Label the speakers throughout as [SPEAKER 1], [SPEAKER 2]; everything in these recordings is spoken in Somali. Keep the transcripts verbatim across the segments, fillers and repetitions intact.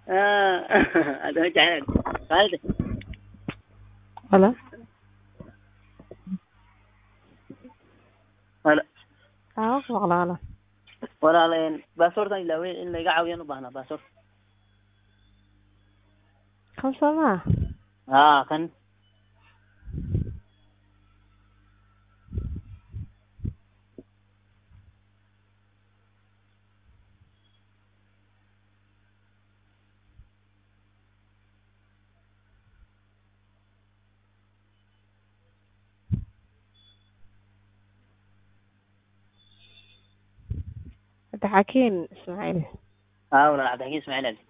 [SPEAKER 1] اه هذا جعل قالت
[SPEAKER 2] Hello?
[SPEAKER 1] هلا
[SPEAKER 2] Aa, ku maqlaala.
[SPEAKER 1] walaaleen baasaboortan ilaaway in laga caawiyaan u baahnaa baasaboor
[SPEAKER 2] Kan Soomaa?
[SPEAKER 1] haa kan
[SPEAKER 2] Hadda xakiin Ismaaciil.
[SPEAKER 1] haa walaal cabdixakiin ismaaciil ali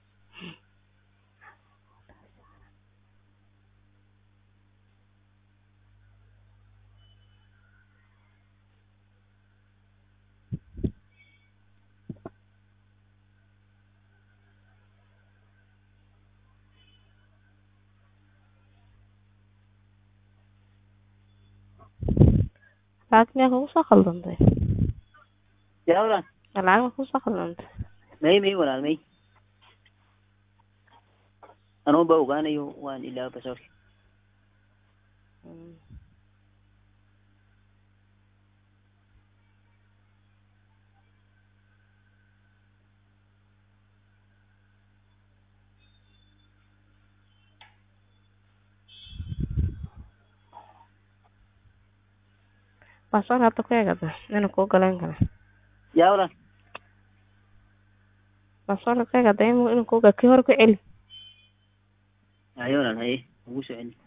[SPEAKER 2] Lacag miyaa kugu soo khaldantay?
[SPEAKER 1] yaa walaal
[SPEAKER 2] Lacag ma kugu soo khaldantay?
[SPEAKER 1] may may walaal may anugu ba ogaanayo waan ilaawa baasaboorka
[SPEAKER 2] Mm. Baasaboor hadda ku eegada inuu kuu galeen kara.
[SPEAKER 1] yaa walaal
[SPEAKER 2] Baasaboor ku eegada inuu inuu kuu ga kii hore ku celi.
[SPEAKER 1] haye walaal haye ugu soo celi